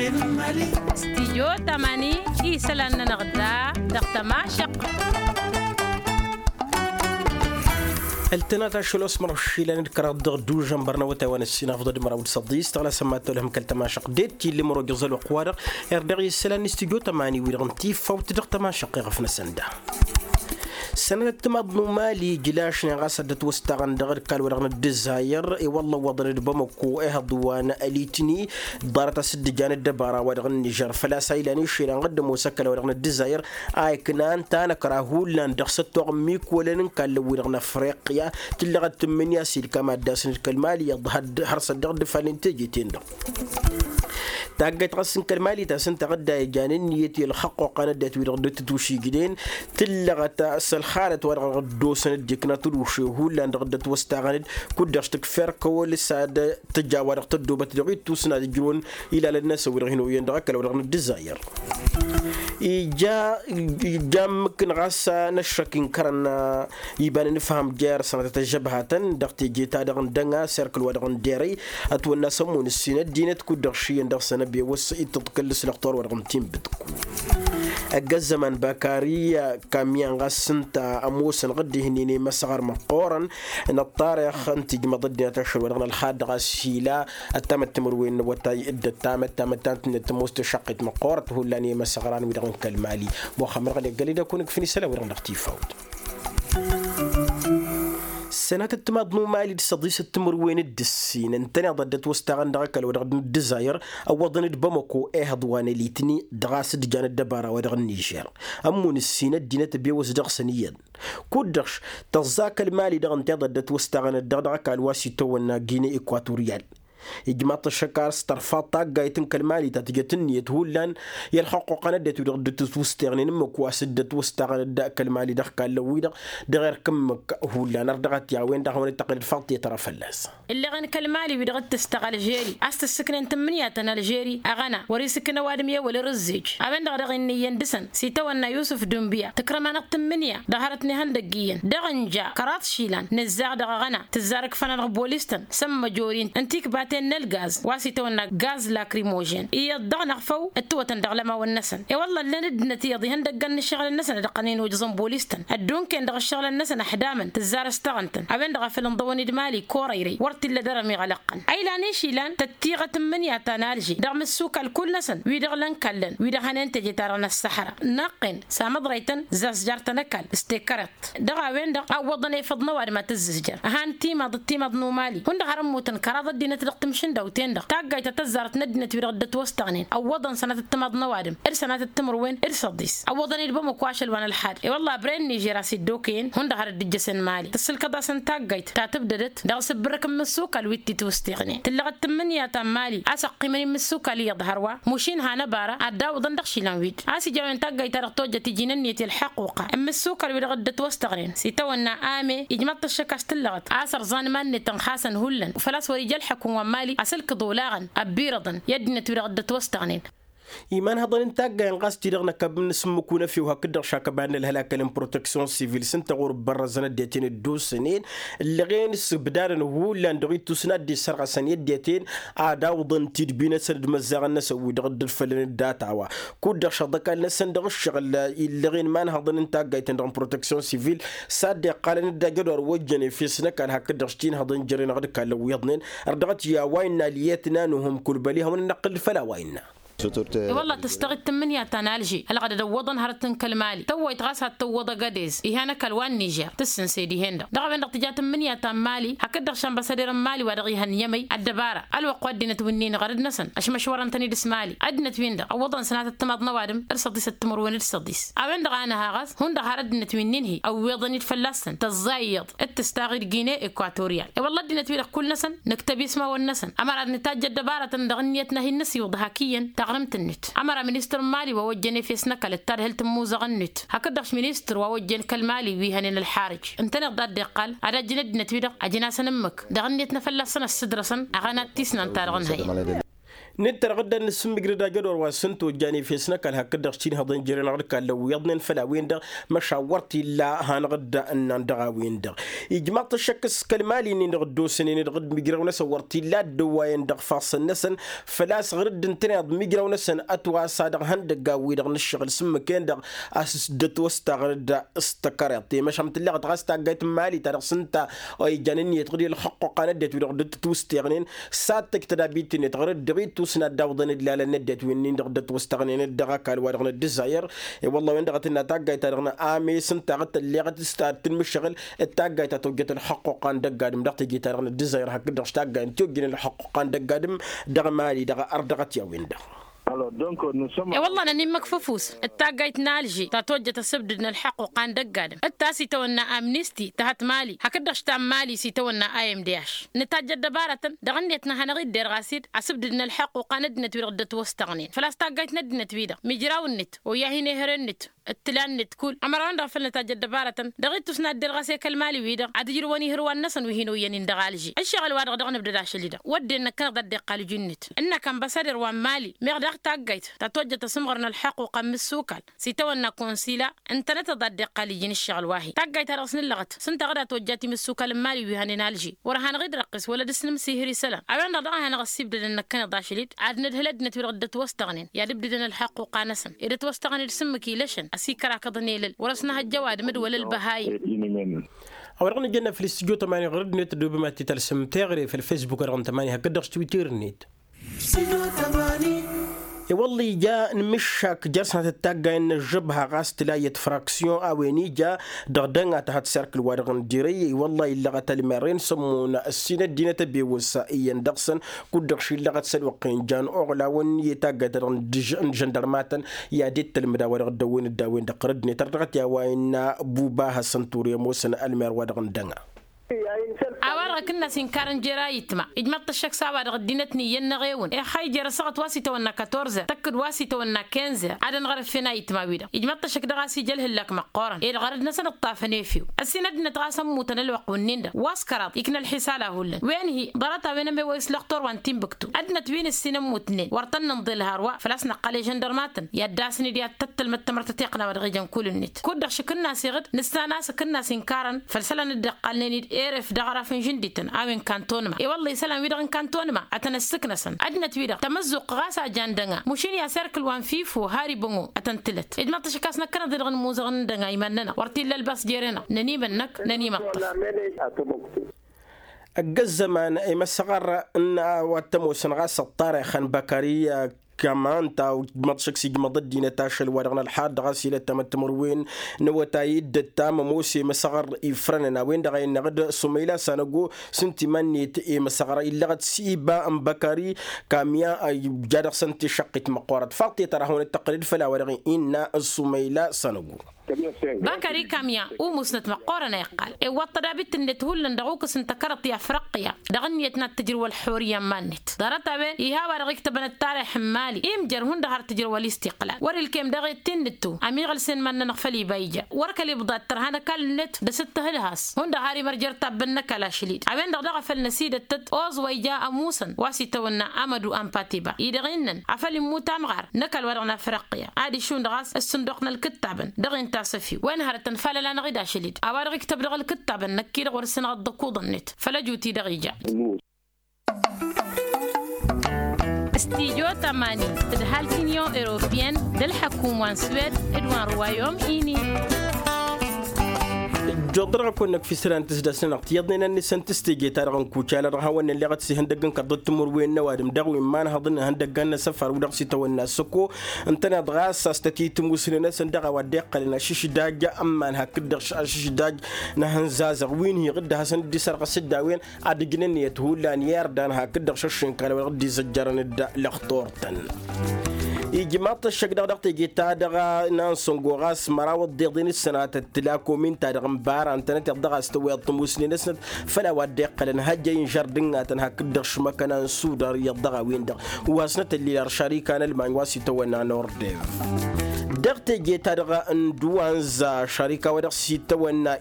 استيجو تماني إيسلان نغدا دقتما شق التناتا شلوس مرشيلان الكراد دو جنبرنا وتوان السينا فضل مراود صديس تغلا سمات لهم كلتما شق ديت اللي مرو جزل وقوارق اردغي السلان استيجو تماني ويرغنتي فوت دقتما شق غفنا سندا سنة تمضنو مالي جلاش نغاسدت وستغن دغر كال ورغن الدزاير اي والله وضرد بمكو ايه الضوان اليتني دارت سد جان الدبارة ورغن النجر فلا سايلاني شيران قدم وسكال ورغن الدزاير اي كنان تانا كراهول لان دخست وغميك ولن كال ورغن افريقيا تلغت تمنيا سيل كما داسن الكالمالي يضهد حرص الدغد فالنتجي تندر تاقت غسن كالمالي تاسن تغدى جانين نيتي الحق وقاندات ورغد تتوشي جدين تلغت الخالة ورغد دوسن ديكنا تروشي هو لان رغدت وستغند كدرش تكفر كول ساد تجاور تدوبة دغيت توسنا الجون الى الناس ورغنو يندرك لو رغن الدزاير إجا ممكن غاسا نشركين كرنا يبان نفهم جار سنة تجبهة دغتي جيتا دغن دنغا سيركل ودغن ديري أتونا سمون السنة دينت كدرشي يندر سنة بيوس إتتكلس الأخطار ودغن تيم بدكو الزمن بكارية كاميان غسنتا أموسن غدي هنيني مسغر مقورا إن الطارخ انتج مضدنا تشر ودغن الحاد غسيلا التامت تمروين وتاي إد التامت نتموست شقت مقورت هو لاني مسغران ودغن كالمالي وخمر غلي قليلا كونك فيني سلا ودغن اختي فوت سنة التماضنو مالي تصديس التمروين الدسين انتني ضدت وستغن دغكال ودغن الدزاير او وضن بمكو ايه ضوان ليتني دغاس دجان الدبارة ودغن نيجير امون السينة دينة بيوز دغسنيا كودرش تزاك المالي دغن تضدت وستغن دغكال واسيتو ونا جيني اكواتوريال إجماط الشكار استرفاط طاقة يتنك المالي تتجتني يتهولان يلحق قندة ودغدت توستغنين مكواسدت وستغن داك المالي دخك اللويدة دغير كم هولان أردغت يعوين دغون التقل الفاط يترف اللاس اللي غن كالمالي ودغت تستغل جيري أست السكن تمنياتنا الجيري أغنى وريسكنا وادمية ولرزيج أبن دغرغني يندسن سيتوانا يوسف دنبيا تكرمانا التمنية دهرتني هندقيا دغنجا كرات شيلان نزاغ دغغنا تزارك فانا بوليستن سم جورين انتيك بات الغاز واسيتونا غاز لاكريموجين اي الضغن خفو التوتن دغلما والنسن اي والله لند نتيضي هندقن الشغل النسن دقنين وجزم بوليستن الدون كان دغ الشغل النسن حداما تزار استغنتن ابن دغ فيلم ضوني دمالي كوريري ورتي لدرمي غلقن اي لانيشي لان تتيغه من يا تنالجي دغ السوق الكل نسن ويدغ لن كلن ويدغ هننتجي ترى الصحراء نقن سامضريتن زاز جارتنكل استيكرت دغ وين دغ وضني فضنا وما تزجر هانتي ما ضتي مضنو مالي هند هرموتن كرا دينه مشن دو تندق تاقاي تتزارت ندنة ورغدت وستغنين او وضن سنة التماض نوادم ار سنة التمر وين ار صديس او وضن يلبم كواشل وانا الحاد اي والله برين نيجيرا سيدوكين هند هرد الجسن مالي تسلك داسن تاقايت تاتبددت داغ سبرك من السوق الويتي توستغنين تلغت تمنيا تمالي اسقي من السوق اللي يظهروا مشين هانا بارا ادا وضن دخشي لانويت اسي جاوين تاقاي ترقتوجة تجيننية الحقوقة ام السوق اللي ورغدت وستغنين سيتونا امي اجمات الشكاس تلغت اسر زان ماني تنخاسن هلن وفلاس ورجال حكومة مالي أسلك ضولاغن أبيرضن يدنا ترغد توستغنين إيمان هذا الانتاج ينقص تيرنا كابن سمكونا فيه وهكذا شاكبان الهلاك البروتكسيون سيفيل سنتغور برا زنا ديتين الدوس سنين اللي غين بدار هو اللي ندغي تسند دي سرقه سنيه ديتين عادا وضن تدبينا سند مزاغ الناس ودغد الفلن الداتا كود شدك الناس ندغ الشغل اللي غين مان هذا الانتاج يتندغ بروتكسيون سيفيل صاد قال ندغدور وجني في سنك هكذا شتين هذا نجرين غد كلو يضنين ردغت يا وين ليتنا نهم كل بليهم ننقل فلا وين والله تستغل تمنيا تنالجي هل غدا وضن هرتن كالمالي تو يتغاس توضا قديز إهانا كالوان نيجر تسن سيدي هندا دغ بين تجات تمنيا تمالي هكذا شان بصدر مالي ودغي هنيمي الدبارة الوق ودينا توينين غرد نسن اش مشوار تاني دسمالي ادنا تويندا او وضن سنه التماض نوادم ارصديس التمر وين ارصديس ابن دغ انا هاغس هون دغ هردنا توينين هي او وضن يتفلسن تزايد التستاغي جيني اكواتوريال اي والله دينا تويل كل نسن نكتبي اسمه والنسن امر نتاج الدبارة دغ نيتنا هي النسي وضحكيا تغرمت النت امر مينستر مالي ووجني في سنك للتر هل تموزغ النت هكذاش مينستر ووجن كالمالي ويهن الحارج انت نقدر قال على جند نتويدق اجنا سنمك دغنيت نفلسن السدرسن اغنا تيسن تارغن هي نتر غدا نسمي قردا جدور وسنتو جاني في سنة كان هكذا شتين هذين جيران غدا لو يضنن فلا وين ده ما شاورتي لا هان غدا أن ندغا وين ده إجماع الشكس كلمالي نغدو سنين غد ميجراونا سورتي لا دوين ده فاصل نسن فلا صغرد انتناد ميجراونا سن أتوا صادق هندقا ويدغ نشغل سم كان ده أسس دتوستغرد استكرتي مش هم تلاقي تغستا جيت مالي ترى سنتا أي جانني تغدي الحق قاندت ويدغ دتوستغنين ساتك تدابيتي نتغرد دغيت سنا داودن لا ندت وين دغدت واستغنين الدغا كان ورغنا الدزاير والله وين دغت نتاغاي ترغنا امي سنتغت اللي غت ستات المشغل التاغاي توجت الحقوق عند دغادم دغت جي ترغنا الدزاير هك دغ تاغاي توجين الحقوق عند دغادم دغ مالي دغ اردغت يا وين دغ والله أنا مكفوفوس التاجيت نالجي تتوجه تسبدنا الحق وقان دقادم التاسي تونا أمنيستي تحت مالي هكذا شتام مالي سي تونا أيم دياش نتاج دبارة دغنيتنا هنغيد دير غاسيد عسبدنا الحق وقان ندنت وردت وستغنين فلاس تاجيت ندنت بيدا ميجراو النت وياهي نهر النت التلان نت كل أمران دافل نتاج دبارة دغيت تسنا دير غاسي كالمالي ويدا عدجر وني هروان نسن وهينو ينين دغالجي الشغل واد دغنا بداش ليدا ودي انك كان ضد قال جنت انك امباسادر وان مالي ميغدغ تاجيت تتوجه تسمغرنا الحق وقام السوكال سيتونا كونسيلا انت نتضد قال جن الشغل واهي تاجيت راسن اللغت سنت غدا توجاتي من السوكال مالي وهنالجي ورهان غير رقص ولا دسنم سيهري سلام أبان رضاها أنا غصيب انك كان ضاشليد عاد ندهلدنا تردت وستغنين يا دبدنا الحق وقانسن اذا توستغني سمكي لشن اسيكرا كضنيل ورسنا الجواد مدول البهاي أورغنا جينا في الاستوديو تماني غرد نت دوب ما تترسم تغري في الفيسبوك رقم تماني هكذا تويتر نت والله جاء نمشك جرسنا تتاقى إن الجبهة غاست لاية فراكسيون أويني جاء دغدنغا تحت سيركل وارغن ديري والله إلا غتالمارين سمونا السنة دينا تبي وسائيا دغسن كودغشي اللغة سلوقين جان أغلا ون يتاقى ترغن جندرماتا يا ديت المداور غدوين الداوين دقردني تردغت يا وين بوباها سنتوريا موسن المير وارغن دنغا أوارغ كنا سنكارن جرايتما إجمعت الشخص أوارغ دينتني ينغيون إيه خاي جرسقت واسيتا ونا 14 تكد واسيتا ونا 15 عدن غرف فينا يتما ويدا إجمعت الشك دغاسي جله لك مقارن إيه الغرد نسن الطافنيفيو السند نتغاسم متنلوق والنيندا واسكرات يكنا الحسالة هولن وين هي ضرطها وين بويس لختور وان تيمبكتو أدنت بين السينم متنين ورطن نضل هاروا فلاسنا قالي جندرماتن يداسني دي تتل متمرت تيقنا ورغيجن كل النت كودغ شكنا سيغد نستاناس كنا سنكارن فلسلا ندقالني إيرف دغرا جندتن أوين كانتونما إي والله سلام ويدغن كانتونما أتنسكنسن أدنت ويدغ تمزق غاسا جاندنغا مشين يا سيركل وان فيفو هاري بونغو أتنتلت إدما تشكاسنا كنا دغن موزغن دنغا يمننا ورتي للباس جيرنا نني منك نني مقف الزمان أي مسغر إن واتمو سنغاس الطارخ بكرية كمان تاو ماتشك سيج مضدي نتاشل ورغنا الحاد غاسيلة تمتمروين نوتايد التام موسي مسغر يفرننا وين دغاين نغد سميلا سانغو سنتيماني تي مسغر إلا غد سيبا أم بكاري كاميا جادر سنتي شقت مقورات فاقتي ترى هون التقليد فلا ورغي إن السميلا سانغو بكري كاميا ومسنت مقارنة يقال وطدا بيت النت هولن دغوك سنتكرت يا فرقيا دغنيتنا التجربة الحورية مانت دارتا به يها ورغيك تبن التاريخ مالي إمجر هون دهار تجربة الاستقلال ور الكيم دغي تندتو أمي غلسن من نغفلي بايجا وركلي بضات ترهانا كالنت دست هلهاس هون دهاري مرجر تبنك لا شليد عبين دغ فالنسيد التت أوز ويجا أموسن واسي تونا أمدو أمباتيبا يدغينن عفالي موتا مغار نكال ورغنا فرقيا عادي شون دغاس الصندوقنا الكتابن دغين تاسفي وين هرتن فلا لا نغيدا شليد أوارغ كتاب دغ الكتابن نكير ورسن غدقوض النت فلا جوتي دغيجا استيجو تماني تدهال كينيو إيروبيان دل حكومة سويد إدوان روايوم إيني جدرا كونك في سران تسدسن اقتيادنا نسن تستيجي تارغن كوچالا رهاون اللي غت سي هندغن قد تمر وين نوادم دغوي مان هضن هندغن سفر ودقسي تونا سكو انتنا دغاس استتي تموسنا سندغا ودق لنا شيش داج امان هكدغ شيش داج نهنزاز وين هي غد حسن دي سرق سداوين ادغنن يتهولان يردان هكدغ ششن كان ودي زجرن لخطورتن إجماط الشقدر دقت جيتا نانسون غوغاس مراود ديردين السنة تلاكو من تارغ مبارا أنت تقدر استوي الطموسني نسند فلا ودق لنا هجين جردنا تنها كدرش مكان سودر يضغى وين دغ واسنة اللي رشاري كان المانواسي تونا نورديف دقت جيتا دغا اندوانزا شركة ودغ سيتونا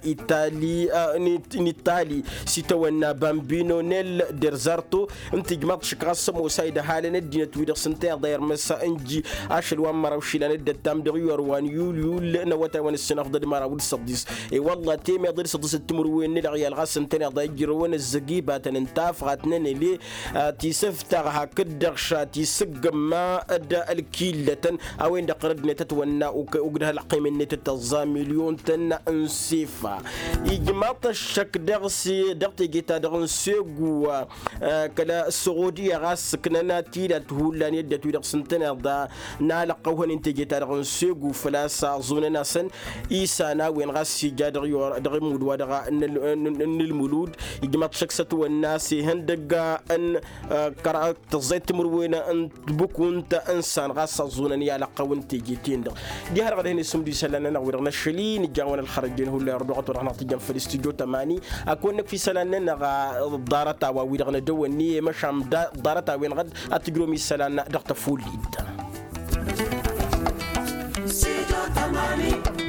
إيطالي سيتونا بامبينو نيل ديرزارتو انت جماط شكراس موسايدة حالنا الدينة ويدغ سنتير داير مسا انجي عشر وان مراوشي لنا الدتام دغيور وان يول نواتا وان السنة افضل مراود الصديس اي والله تيمي ضير صديس التمر وين نلغي الغاس انتنا ضيجر وان الزقيبة تننتاف غاتنين اللي تيسفتغها كدغشا تيسق ما ادا الكيلة اوين دقرد نتتونا وقدها القيمة نتتزا مليون تن انسيفا إجماط الشك دغسي دغتي جيتا دغن سيقو كلا السعودية غاس كننا تيلا تهولان يدت ويدغ سنتنا دا نالقوهن انت جيتا دغن سيقو فلاسا زوننا سن إيسانا وين غاس سيجاد دغي مودوا دغا المولود إجماط شك ستو الناس هندقا ان كرا تزيت مروينا ان بكون تا انسان غاس زونن يالقوهن تيجيتين دغ دي هرغد هني سمدي سلاننا نغويرنا شلي نجاونا الخرجين هو اللي رضوغت ورحنا تجام في الاستوديو تماني أكون في سلاننا غا دارتا وويرغنا دواني مشام دارتا وين غد أتقرومي سلاننا دغت فول ليد